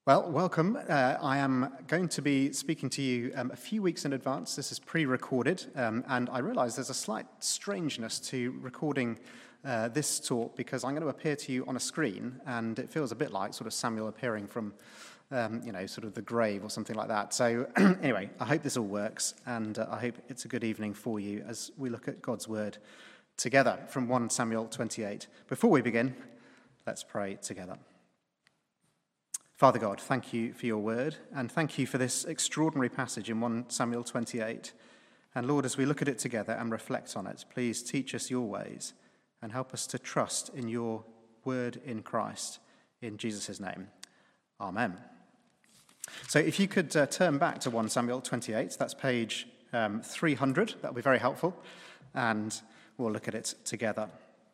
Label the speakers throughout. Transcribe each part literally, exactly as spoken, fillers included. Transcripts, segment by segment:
Speaker 1: Well, welcome. Uh, I am going to be speaking to you um, a few weeks in advance. This is pre-recorded, um, and I realise there's a slight strangeness to recording uh, this talk because I'm going to appear to you on a screen, and it feels a bit like sort of Samuel appearing from, um, you know, sort of the grave or something like that. So anyway, I hope this all works, and uh, I hope it's a good evening for you as we look at God's Word together from First Samuel twenty-eight. Before we begin, let's pray together. Father God, thank you for your word, and thank you for this extraordinary passage in First Samuel twenty-eight. And Lord, as we look at it together and reflect on it, please teach us your ways and help us to trust in your word in Christ. In Jesus' name, amen. So if you could uh, turn back to First Samuel twenty-eight, that's page um, three hundred, that would be very helpful, and we'll look at it together.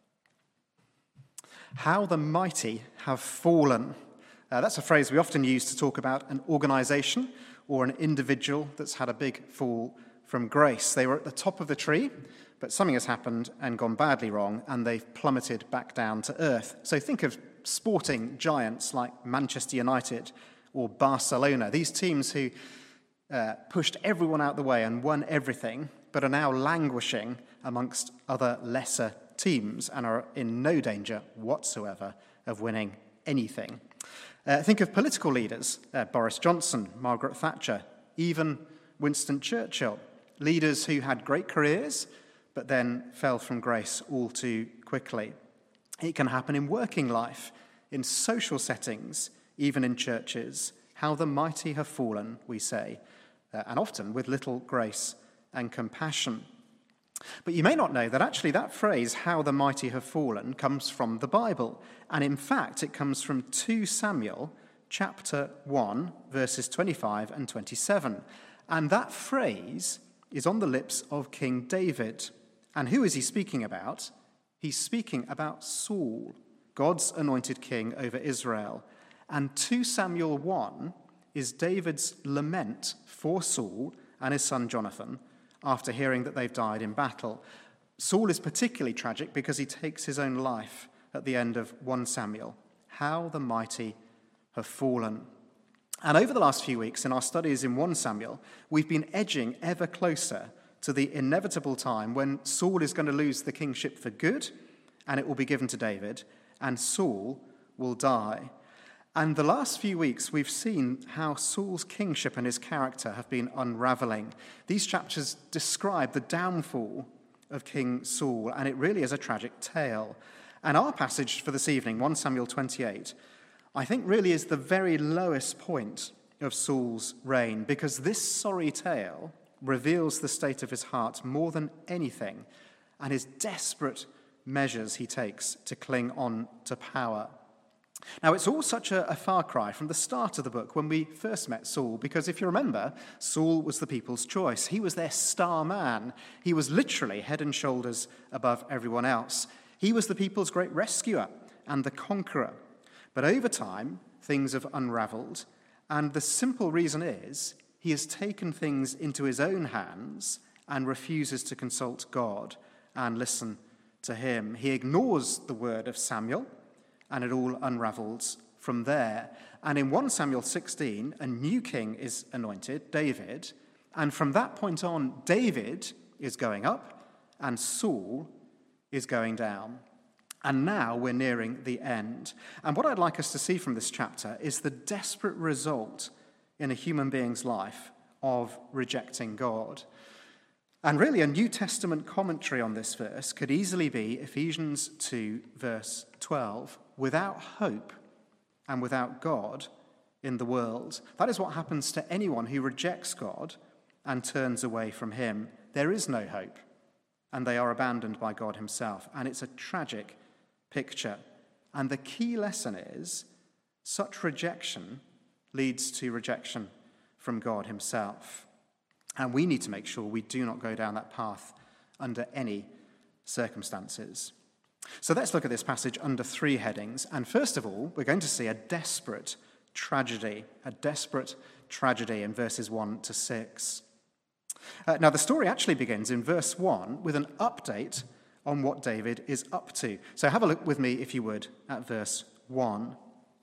Speaker 1: How the mighty have fallen. Uh, that's a phrase we often use to talk about an organisation or an individual that's had a big fall from grace. They were at the top of the tree, but something has happened and gone badly wrong, and they've plummeted back down to earth. So think of sporting giants like Manchester United or Barcelona, these teams who uh, pushed everyone out the way and won everything, but are now languishing amongst other lesser teams and are in no danger whatsoever of winning anything. Uh, think of political leaders, uh, Boris Johnson, Margaret Thatcher, even Winston Churchill, leaders who had great careers but then fell from grace all too quickly. It can happen in working life, in social settings, even in churches. How the mighty have fallen, we say, uh, and often with little grace and compassion. But you may not know that actually that phrase, how the mighty have fallen, comes from the Bible. And in fact, it comes from Second Samuel chapter one, verses twenty-five and twenty-seven. And that phrase is on the lips of King David. And who is he speaking about? He's speaking about Saul, God's anointed king over Israel. And Second Samuel one is David's lament for Saul and his son Jonathan, after hearing that they've died in battle. Saul is particularly tragic because he takes his own life at the end of First Samuel. How the mighty have fallen. And over the last few weeks in our studies in First Samuel, we've been edging ever closer to the inevitable time when Saul is going to lose the kingship for good, and it will be given to David, and Saul will die. And the last few weeks, we've seen how Saul's kingship and his character have been unraveling. These chapters describe the downfall of King Saul, and it really is a tragic tale. And our passage for this evening, First Samuel twenty-eight, I think really is the very lowest point of Saul's reign, because this sorry tale reveals the state of his heart more than anything, and his desperate measures he takes to cling on to power. Now, it's all such a, a far cry from the start of the book when we first met Saul, because if you remember, Saul was the people's choice. He was their star man. He was literally head and shoulders above everyone else. He was the people's great rescuer and the conqueror. But over time, things have unraveled, and the simple reason is he has taken things into his own hands and refuses to consult God and listen to him. He ignores the word of Samuel, and it all unravels from there. And in First Samuel sixteen, a new king is anointed, David. And from that point on, David is going up and Saul is going down. And now we're nearing the end. And what I'd like us to see from this chapter is the desperate result in a human being's life of rejecting God. And really, a New Testament commentary on this verse could easily be Ephesians two, verse twelve. Without hope and without God in the world. That is what happens to anyone who rejects God and turns away from him. There is no hope, and they are abandoned by God himself. And it's a tragic picture. And the key lesson is such rejection leads to rejection from God himself. And we need to make sure we do not go down that path under any circumstances. So let's look at this passage under three headings. And first of all, we're going to see a desperate tragedy, a desperate tragedy in verses one to six. Uh, now, the story actually begins in verse one with an update on what David is up to. So have a look with me, if you would, at verse one.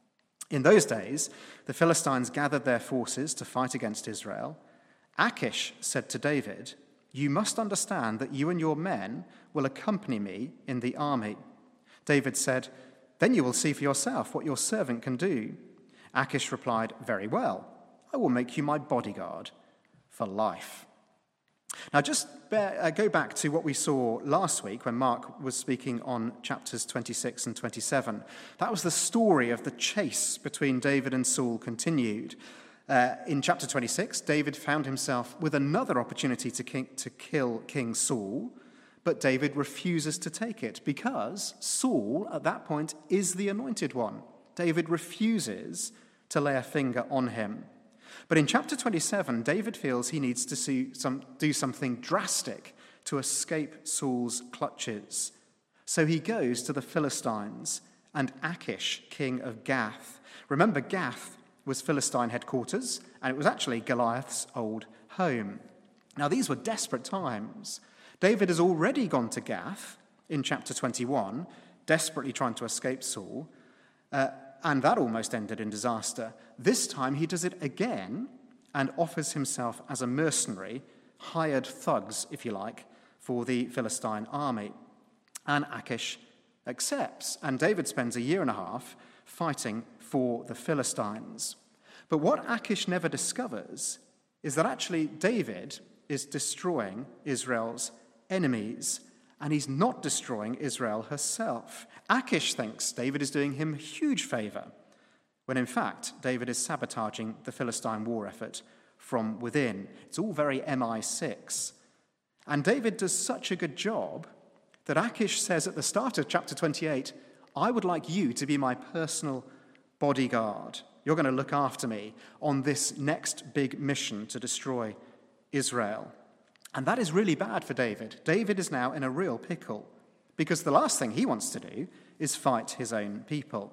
Speaker 1: In those days, the Philistines gathered their forces to fight against Israel. Achish said to David, "You must understand that you and your men will accompany me in the army." David said, "Then you will see for yourself what your servant can do." Achish replied, "Very well, I will make you my bodyguard for life." Now, just bear, uh, go back to what we saw last week when Mark was speaking on chapters twenty-six and twenty-seven. That was the story of the chase between David and Saul continued. Uh, in chapter twenty-six, David found himself with another opportunity to, king, to kill King Saul, but David refuses to take it because Saul, at that point, is the anointed one. David refuses to lay a finger on him. But in chapter twenty-seven, David feels he needs to see some, do something drastic to escape Saul's clutches. So he goes to the Philistines and Achish, king of Gath. Remember, Gath was Philistine headquarters, and it was actually Goliath's old home. Now, these were desperate times. David has already gone to Gath in chapter twenty-one, desperately trying to escape Saul, uh, and that almost ended in disaster. This time he does it again and offers himself as a mercenary, hired thugs, if you like, for the Philistine army. And Achish accepts, and David spends a year and a half fighting for the Philistines. But what Achish never discovers is that actually David is destroying Israel's enemies, and he's not destroying Israel herself. Achish thinks David is doing him a huge favor, when in fact David is sabotaging the Philistine war effort from within. It's all very M I six. And David does such a good job that Achish says at the start of chapter twenty-eight, "I would like you to be my personal bodyguard. You're going to look after me on this next big mission to destroy Israel." And that is really bad for David. David is now in a real pickle because the last thing he wants to do is fight his own people.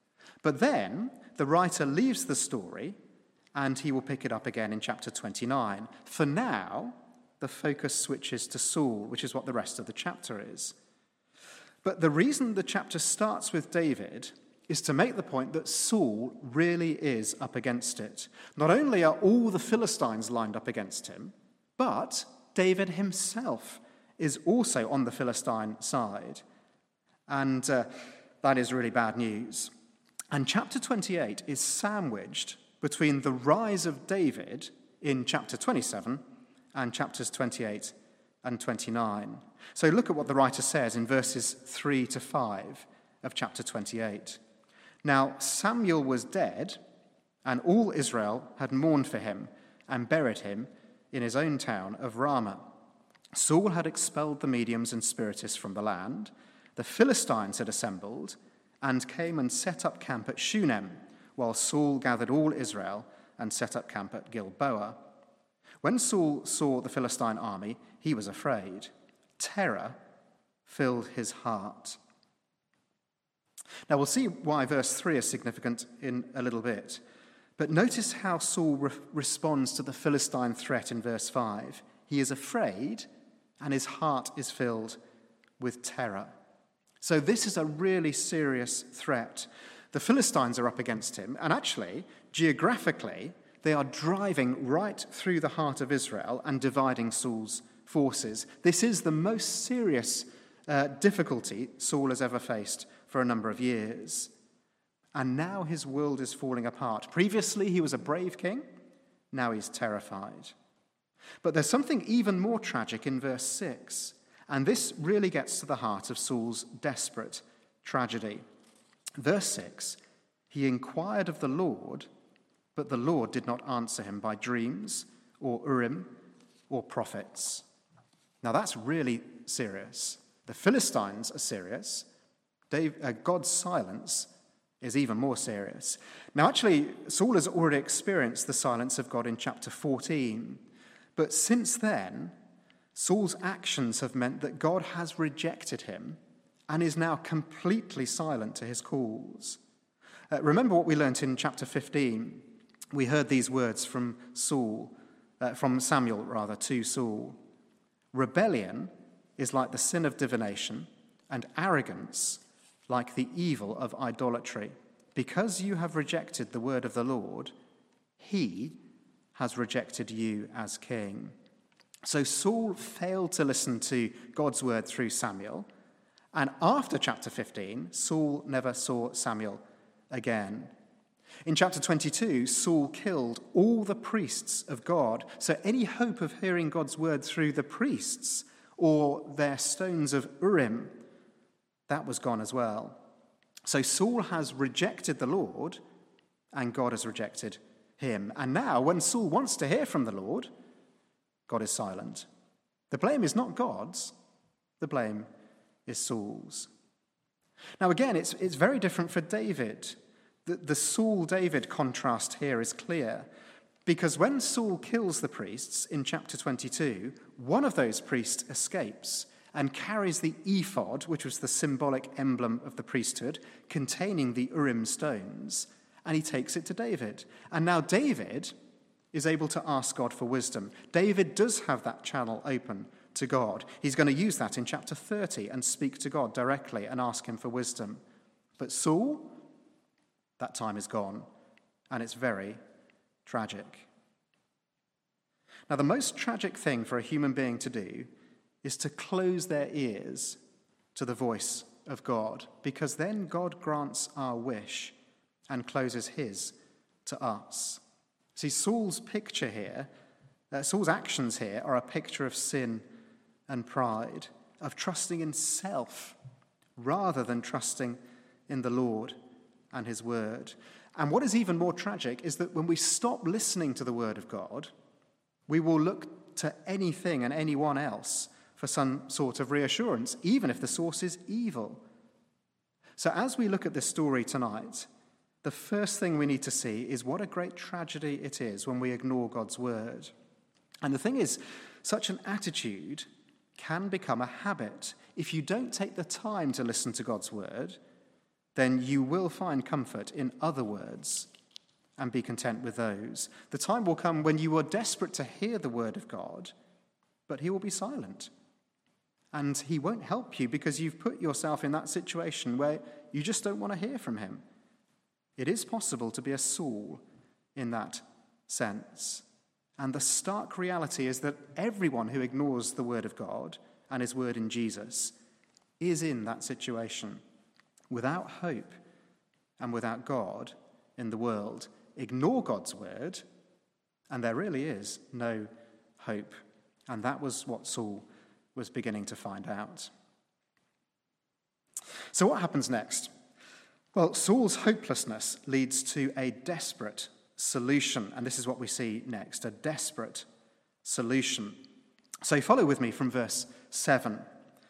Speaker 1: But then the writer leaves the story and he will pick it up again in chapter twenty-nine. For now, the focus switches to Saul, which is what the rest of the chapter is. But the reason the chapter starts with David is to make the point that Saul really is up against it. Not only are all the Philistines lined up against him, but David himself is also on the Philistine side. And uh, that is really bad news. And chapter twenty-eight is sandwiched between the rise of David in chapter twenty-seven and chapters twenty-eight and twenty-nine. So look at what the writer says in verses three to five of chapter twenty-eight. "Now Samuel was dead, and all Israel had mourned for him and buried him in his own town of Ramah. Saul had expelled the mediums and spiritists from the land. The Philistines had assembled and came and set up camp at Shunem, while Saul gathered all Israel and set up camp at Gilboa. When Saul saw the Philistine army, he was afraid. Terror filled his heart." Now we'll see why verse three is significant in a little bit. But notice how Saul re- responds to the Philistine threat in verse five. He is afraid and his heart is filled with terror. So this is a really serious threat. The Philistines are up against him, and actually, geographically, they are driving right through the heart of Israel and dividing Saul's forces. This is the most serious uh, difficulty Saul has ever faced for a number of years. And now his world is falling apart. Previously, he was a brave king. Now he's terrified. But there's something even more tragic in verse six. And this really gets to the heart of Saul's desperate tragedy. Verse six, "He inquired of the Lord, but the Lord did not answer him by dreams or Urim or prophets." Now that's really serious. The Philistines are serious. Dave, uh, God's silence is even more serious. Now, actually, Saul has already experienced the silence of God in chapter fourteen. But since then, Saul's actions have meant that God has rejected him and is now completely silent to his calls. Uh, remember what we learnt in chapter fifteen. We heard these words from Saul, uh, from Samuel, rather, to Saul. "Rebellion is like the sin of divination, and arrogance like the evil of idolatry. because you have rejected the word of the Lord, he has rejected you as king." So Saul failed to listen to God's word through Samuel, and after chapter fifteen, Saul never saw Samuel again. In chapter twenty-two, Saul killed all the priests of God, so any hope of hearing God's word through the priests or their stones of Urim, that was gone as well. So Saul has rejected the Lord, and God has rejected him. And now, when Saul wants to hear from the Lord, God is silent. The blame is not God's, the blame is Saul's. Now again, it's, it's very different for David. The, the Saul-David contrast here is clear, because when Saul kills the priests in chapter twenty-two, one of those priests escapes and carries the ephod, which was the symbolic emblem of the priesthood, containing the Urim stones, and he takes it to David. And now David is able to ask God for wisdom. David does have that channel open to God. He's going to use that in chapter thirty and speak to God directly and ask him for wisdom. But Saul, that time is gone, and it's very tragic. Now, the most tragic thing for a human being to do is to close their ears to the voice of God, because then God grants our wish and closes his to us. See, Saul's picture here, uh, Saul's actions here are a picture of sin and pride, of trusting in self rather than trusting in the Lord and his word. And what is even more tragic is that when we stop listening to the word of God, we will look to anything and anyone else for some sort of reassurance, even if the source is evil. So as we look at this story tonight, the first thing we need to see is what a great tragedy it is when we ignore God's word. And the thing is, such an attitude can become a habit. If you don't take the time to listen to God's word, then you will find comfort in other words and be content with those. The time will come when you are desperate to hear the word of God, but he will be silent. And he won't help you because you've put yourself in that situation where you just don't want to hear from him. It is possible to be a Saul in that sense. And the stark reality is that everyone who ignores the word of God and his word in Jesus is in that situation, without hope and without God in the world. Ignore God's word, and there really is no hope. And that was what Saul was beginning to find out. So what happens next? Well, Saul's hopelessness leads to a desperate solution, and this is what we see next, a desperate solution. So follow with me from verse seven.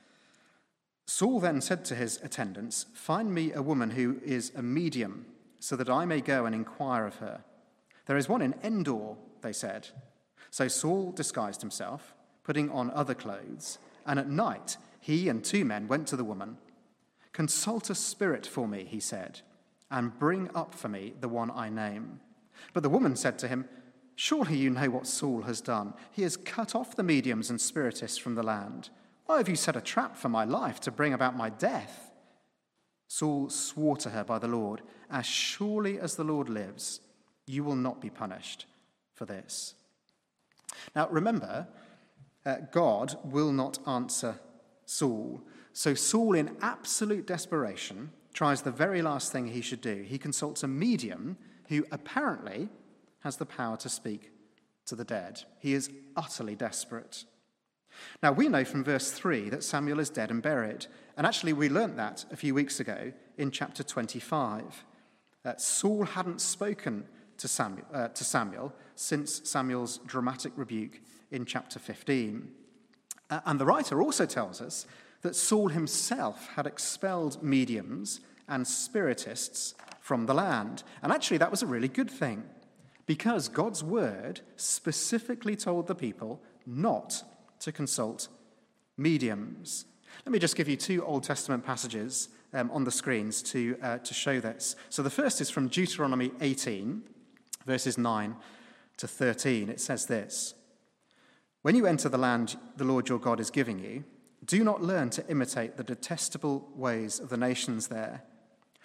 Speaker 1: Saul then said to his attendants, "Find me a woman who is a medium, so that I may go and inquire of her." "There is one in Endor," they said. So Saul disguised himself, putting on other clothes, and at night he and two men went to the woman. "Consult a spirit for me," he said, "and bring up for me the one I name." But the woman said to him, "Surely you know what Saul has done. He has cut off the mediums and spiritists from the land. Why have you set a trap for my life to bring about my death?" Saul swore to her by the Lord, "As surely as the Lord lives, you will not be punished for this." Now remember, uh, God will not answer Saul. So Saul, in absolute desperation, tries the very last thing he should do. He consults a medium who apparently has the power to speak to the dead. He is utterly desperate. Now, we know from verse three that Samuel is dead and buried. And actually, we learnt that a few weeks ago in chapter twenty-five. Uh, Saul hadn't spoken to Samuel, uh, to Samuel since Samuel's dramatic rebuke in chapter fifteen. Uh, and the writer also tells us that Saul himself had expelled mediums and spiritists from the land. And actually, that was a really good thing, because God's word specifically told the people not to consult mediums. Let me just give you two Old Testament passages um, on the screens to, uh, to show this. So the first is from Deuteronomy eighteen, verses nine to thirteen. It says this: "When you enter the land the Lord your God is giving you, do not learn to imitate the detestable ways of the nations there.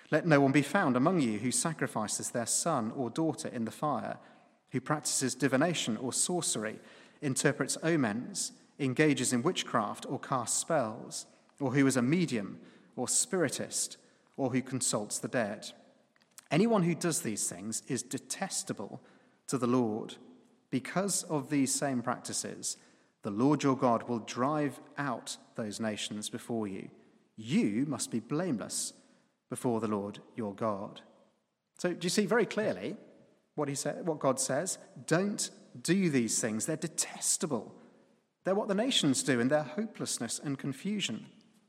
Speaker 1: Let no one be found among you who sacrifices their son or daughter in the fire, who practices divination or sorcery, interprets omens, engages in witchcraft or casts spells, or who is a medium or spiritist, or who consults the dead. Anyone who does these things is detestable to the Lord. Because of these same practices, the Lord your God will drive out those nations before you. You must be blameless before the Lord your God. So do you see very clearly what he said, what God says? Don't do these things. They're detestable. They're what the nations do in their hopelessness and confusion.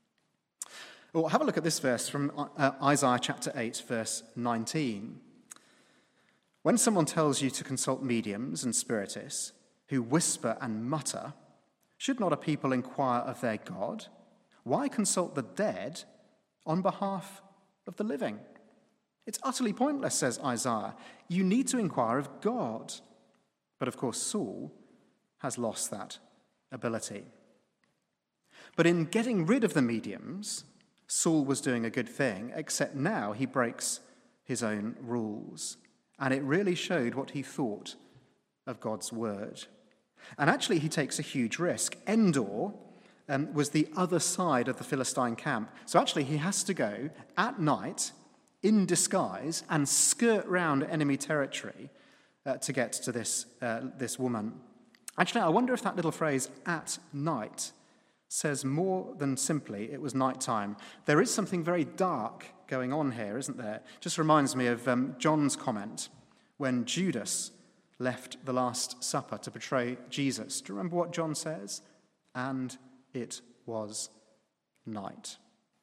Speaker 1: Well, have a look at this verse from uh, Isaiah chapter eight, verse nineteen. When someone tells you to consult mediums and spiritists who whisper and mutter, should not a people inquire of their God? Why consult the dead on behalf of the living? It's utterly pointless, says Isaiah. You need to inquire of God. But of course, Saul has lost that ability. But in getting rid of the mediums, Saul was doing a good thing, except now he breaks his own rules. And it really showed what he thought of God's word. And actually, he takes a huge risk. Endor um, was the other side of the Philistine camp. So actually, he has to go at night in disguise and skirt round enemy territory uh, to get to this, uh, this woman. Actually, I wonder if that little phrase, at night, says more than simply it was nighttime. There is something very dark going on here, isn't there? Just reminds me of um, John's comment when Judas left the Last Supper to betray Jesus. Do you remember what John says? And it was night.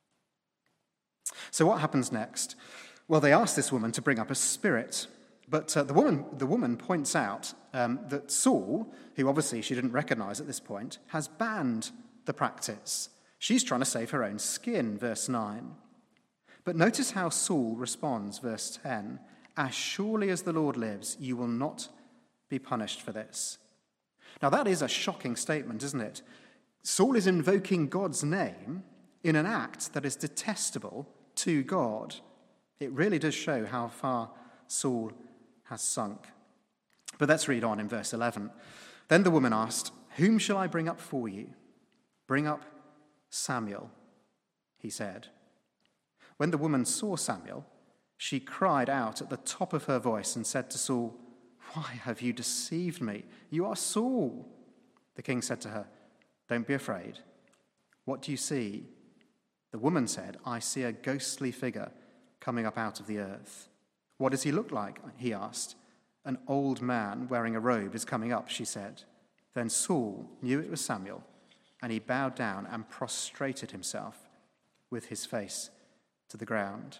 Speaker 1: So what happens next? Well, they ask this woman to bring up a spirit, but uh, the woman the woman points out um, that Saul, who obviously she didn't recognize at this point, has banned the practice. She's trying to save her own skin, verse nine. But notice how Saul responds, verse ten. As surely as the Lord lives, you will not be punished for this. Now that is a shocking statement, isn't it? Saul is invoking God's name in an act that is detestable to God. It really does show how far Saul has sunk. But let's read on in verse eleven. Then the woman asked, whom shall I bring up for you? Bring up Samuel, he said. When the woman saw Samuel, she cried out at the top of her voice and said to Saul, why have you deceived me? You are Saul. The king said to her, don't be afraid. What do you see? The woman said, I see a ghostly figure coming up out of the earth. What does he look like? He asked. An old man wearing a robe is coming up, she said. Then Saul knew it was Samuel, and he bowed down and prostrated himself with his face to the ground.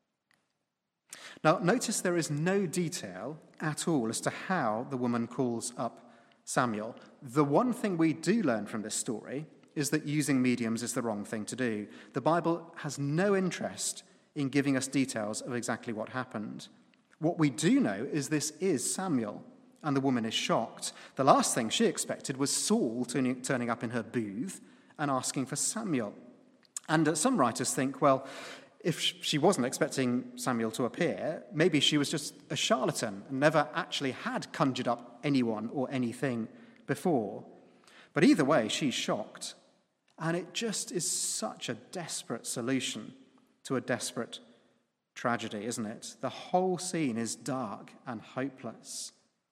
Speaker 1: Now, notice there is no detail at all as to how the woman calls up Samuel. The one thing we do learn from this story is that using mediums is the wrong thing to do. The Bible has no interest in giving us details of exactly what happened. What we do know is this is Samuel, and the woman is shocked. The last thing she expected was Saul turning, turning up in her booth and asking for Samuel. And uh, some writers think, well, if she wasn't expecting Samuel to appear, maybe she was just a charlatan and never actually had conjured up anyone or anything before. But either way, she's shocked. And it just is such a desperate solution to a desperate tragedy, isn't it? The whole scene is dark and hopeless.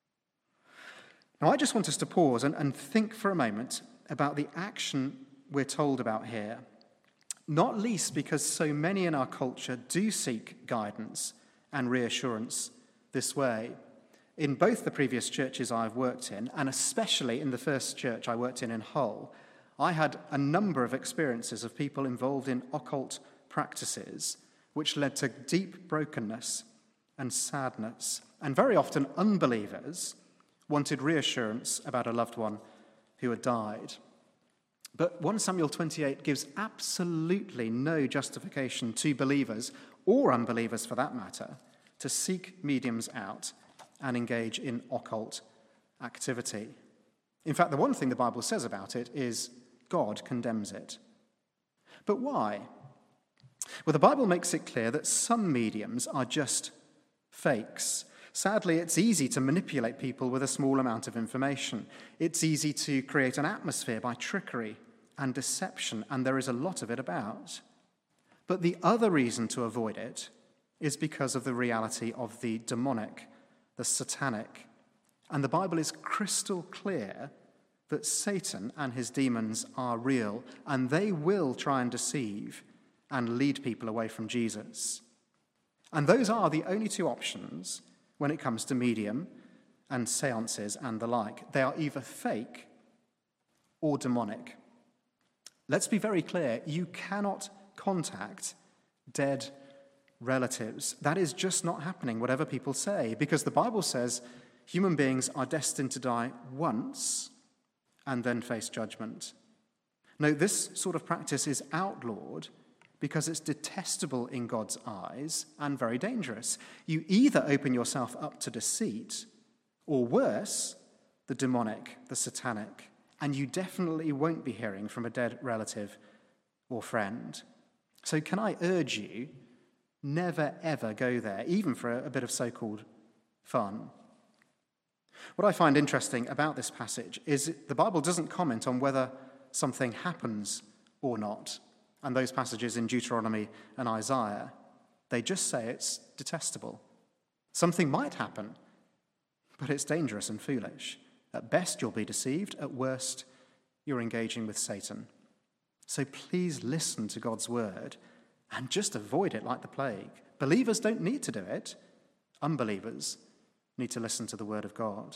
Speaker 1: Now, I just want us to pause and, and think for a moment about the action we're told about here. Not least because so many in our culture do seek guidance and reassurance this way. In both the previous churches I've worked in, and especially in the first church I worked in in Hull, I had a number of experiences of people involved in occult practices which led to deep brokenness and sadness. And very often unbelievers wanted reassurance about a loved one who had died. But First Samuel twenty-eight gives absolutely no justification to believers, or unbelievers for that matter, to seek mediums out and engage in occult activity. In fact, the one thing the Bible says about it is God condemns it. But why? Well, the Bible makes it clear that some mediums are just fakes. Sadly, it's easy to manipulate people with a small amount of information. It's easy to create an atmosphere by trickery and deception, and there is a lot of it about. But the other reason to avoid it is because of the reality of the demonic, the satanic. And the Bible is crystal clear that Satan and his demons are real, and they will try and deceive and lead people away from Jesus. And those are the only two options when it comes to medium and seances and the like. They are either fake or demonic. Let's be very clear, you cannot contact dead relatives. That is just not happening, whatever people say, because the Bible says human beings are destined to die once and then face judgment. No, this sort of practice is outlawed because it's detestable in God's eyes and very dangerous. You either open yourself up to deceit, or worse, the demonic, the satanic, and you definitely won't be hearing from a dead relative or friend. So can I urge you, never ever go there, even for a, a bit of so-called fun. What I find interesting about this passage is the Bible doesn't comment on whether something happens or not. And those passages in Deuteronomy and Isaiah, they just say it's detestable. Something might happen, but it's dangerous and foolish. At best, you'll be deceived. At worst, you're engaging with Satan. So please listen to God's word and just avoid it like the plague. Believers don't need to do it. Unbelievers need to listen to the word of God.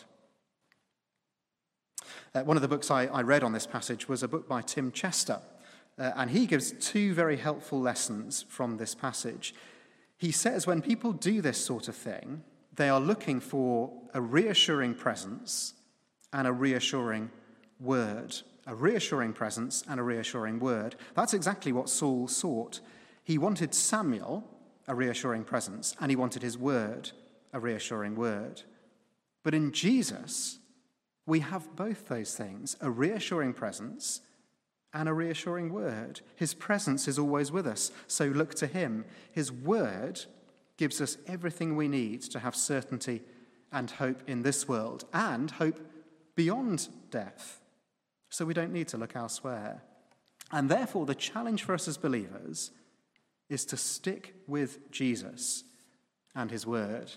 Speaker 1: Uh, one of the books I, I read on this passage was a book by Tim Chester. Uh, and he gives two very helpful lessons from this passage. He says when people do this sort of thing, they are looking for a reassuring presence and a reassuring word. A reassuring presence and a reassuring word. That's exactly what Saul sought. He wanted Samuel, a reassuring presence, and he wanted his word, a reassuring word. But in Jesus, we have both those things, a reassuring presence and a reassuring word. His presence is always with us, so look to him. His word gives us everything we need to have certainty and hope in this world, and hope beyond death, so we don't need to look elsewhere. And therefore, the challenge for us as believers is to stick with Jesus and his word.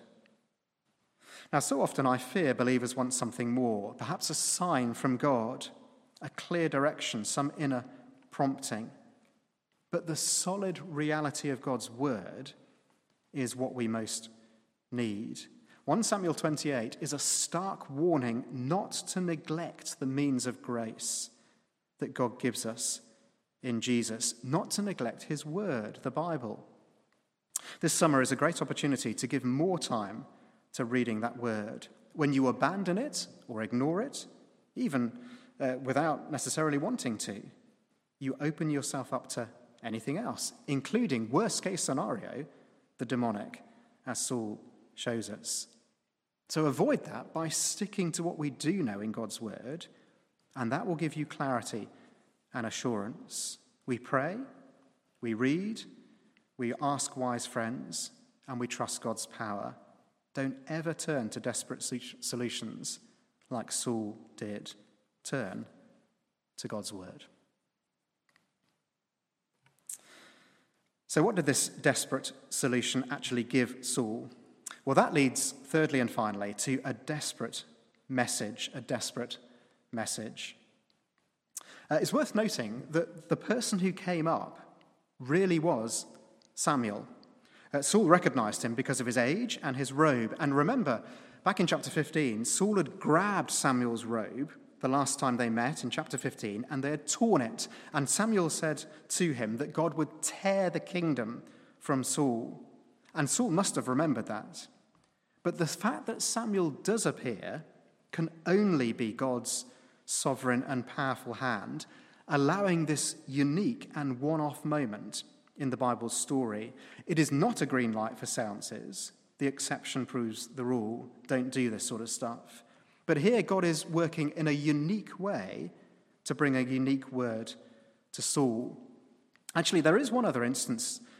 Speaker 1: Now, so often I fear believers want something more, perhaps a sign from God, a clear direction, some inner prompting. But the solid reality of God's word is what we most need. First Samuel twenty-eight is a stark warning not to neglect the means of grace that God gives us in Jesus, not to neglect his word, the Bible. This summer is a great opportunity to give more time to reading that word. When you abandon it or ignore it, even uh, without necessarily wanting to, you open yourself up to anything else, including, worst case scenario, the demonic, as Saul shows us. So avoid that by sticking to what we do know in God's word, and that will give you clarity and assurance. We pray, we read, we ask wise friends, and we trust God's power. Don't ever turn to desperate solutions like Saul did. Turn to God's word. So what did this desperate solution actually give Saul? Well, that leads, thirdly and finally, to a desperate message, a desperate message. Uh, it's worth noting that the person who came up really was Samuel. Uh, Saul recognized him because of his age and his robe. And remember, back in chapter fifteen, Saul had grabbed Samuel's robe the last time they met in chapter fifteen, and they had torn it. And Samuel said to him that God would tear the kingdom from Saul. And Saul must have remembered that. But the fact that Samuel does appear can only be God's sovereign and powerful hand, allowing this unique and one-off moment in the Bible's story. It is not a green light for seances. The exception proves the rule. Don't do this sort of stuff. But here God is working in a unique way to bring a unique word to Saul. Actually, there is one other instance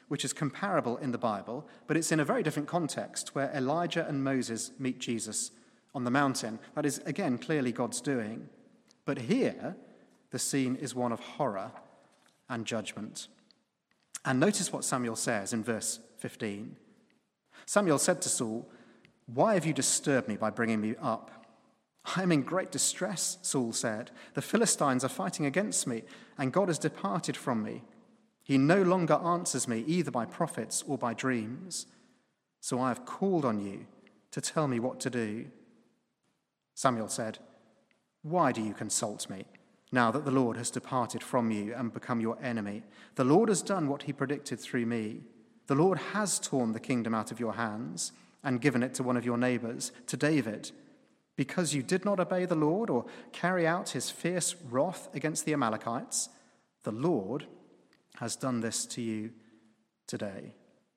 Speaker 1: which is comparable in the Bible, but it's in a very different context where Elijah and Moses meet Jesus on the mountain. That is, again, clearly God's doing. But here, the scene is one of horror and judgment. And notice what Samuel says in verse fifteen. Samuel said to Saul, "Why have you disturbed me by bringing me up?" "I am in great distress," Saul said. "The Philistines are fighting against me, and God has departed from me. He no longer answers me either by prophets or by dreams. So I have called on you to tell me what to do." Samuel said, "Why do you consult me, now that the Lord has departed from you and become your enemy? The Lord has done what he predicted through me. The Lord has torn the kingdom out of your hands and given it to one of your neighbors, to David. Because you did not obey the Lord or carry out his fierce wrath against the Amalekites, the Lord has done this to you today."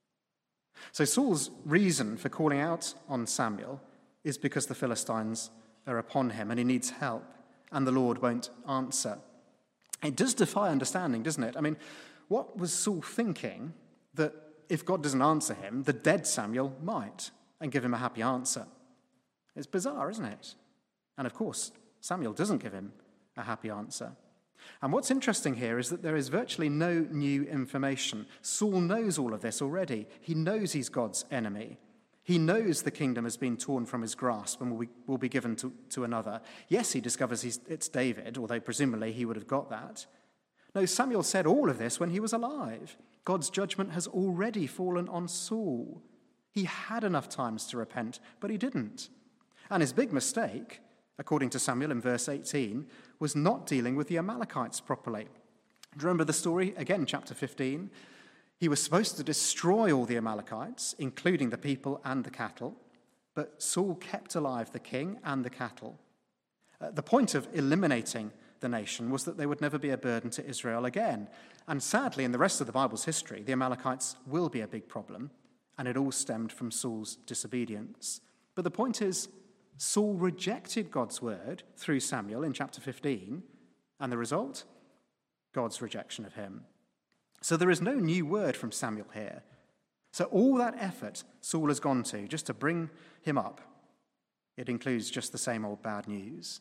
Speaker 1: So Saul's reason for calling out on Samuel is because the Philistines are upon him and he needs help, and the Lord won't answer. It does defy understanding, doesn't it? I mean, what was Saul thinking that if God doesn't answer him, the dead Samuel might and give him a happy answer? It's bizarre, isn't it? And of course, Samuel doesn't give him a happy answer. And what's interesting here is that there is virtually no new information. Saul knows all of this already. He knows he's God's enemy. He knows the kingdom has been torn from his grasp and will be, will be given to, to another. Yes, he discovers he's, it's David, although presumably he would have got that. No, Samuel said all of this when he was alive. God's judgment has already fallen on Saul. He had enough times to repent, but he didn't. And his big mistake, according to Samuel in verse eighteen, was not dealing with the Amalekites properly. Do you remember the story? Again, chapter fifteen. He was supposed to destroy all the Amalekites, including the people and the cattle, but Saul kept alive the king and the cattle. Uh, the point of eliminating the nation was that they would never be a burden to Israel again. And sadly, in the rest of the Bible's history, the Amalekites will be a big problem, and it all stemmed from Saul's disobedience. But the point is, Saul rejected God's word through Samuel in chapter fifteen, and the result? God's rejection of him. So there is no new word from Samuel here. So all that effort Saul has gone to just to bring him up, it includes just the same old bad news.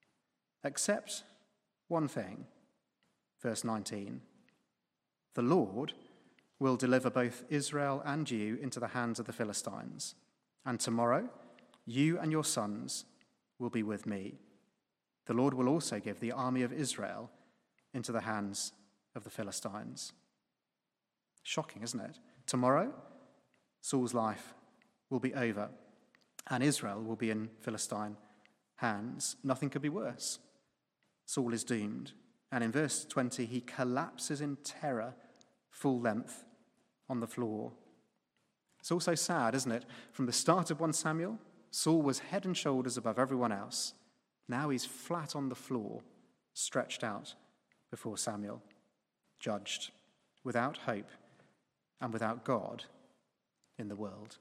Speaker 1: Except one thing, verse nineteen. The Lord will deliver both Israel and you into the hands of the Philistines, and tomorrow you and your sons will be with me. The Lord will also give the army of Israel into the hands of the Philistines. Shocking, isn't it? Tomorrow, Saul's life will be over, and Israel will be in Philistine hands. Nothing could be worse. Saul is doomed. And in verse twenty, he collapses in terror, full length, on the floor. It's also sad, isn't it? From the start of First Samuel, Saul was head and shoulders above everyone else. Now he's flat on the floor, stretched out before Samuel, judged, without hope and without God in the world.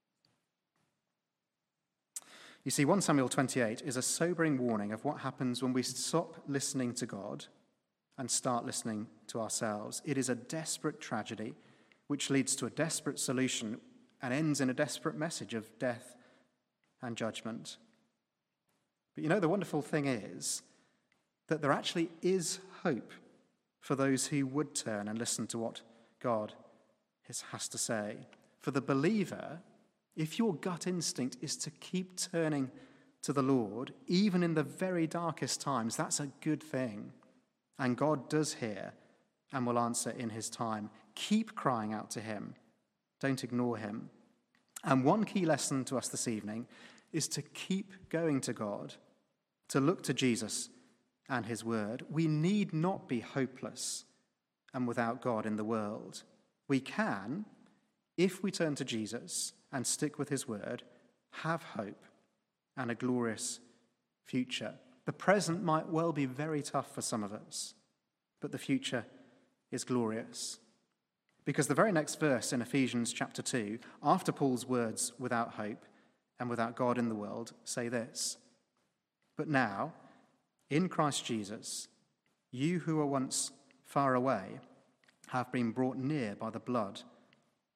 Speaker 1: You see, First Samuel twenty-eight is a sobering warning of what happens when we stop listening to God and start listening to ourselves. It is a desperate tragedy which leads to a desperate solution and ends in a desperate message of death and judgment. But you know, the wonderful thing is that there actually is hope for those who would turn and listen to what God has to say. For the believer, if your gut instinct is to keep turning to the Lord, even in the very darkest times, that's a good thing. And God does hear and will answer in his time. Keep crying out to him. Don't ignore him. And one key lesson to us this evening is to keep going to God, to look to Jesus and his word. We need not be hopeless and without God in the world. We can, if we turn to Jesus and stick with his word, have hope and a glorious future. The present might well be very tough for some of us, but the future is glorious. Because the very next verse in Ephesians chapter two, after Paul's words, without hope and without God in the world, say this: "But now, in Christ Jesus, you who were once far away have been brought near by the blood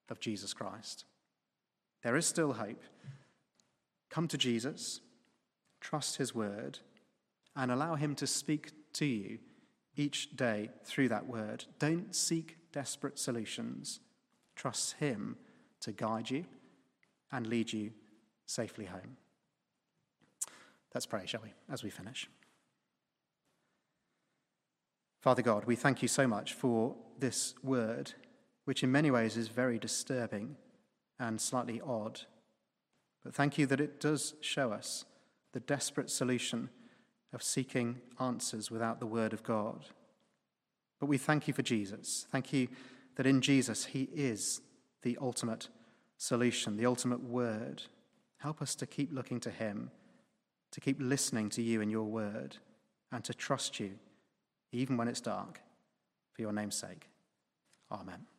Speaker 1: of Jesus Christ. There is still hope. Come to Jesus, trust his word, and allow him to speak to you each day through that word. Don't seek desperate solutions. Trust him to guide you and lead you safely home. Let's pray, shall we, as we finish. Father God, we thank you so much for this word, which in many ways is very disturbing and slightly odd. But thank you that it does show us the desperate solution of seeking answers without the word of God. But we thank you for Jesus. Thank you that in Jesus he is the ultimate solution, the ultimate word. Help us to keep looking to him, to keep listening to you and your word, and to trust you even when it's dark, for your name's sake. Amen.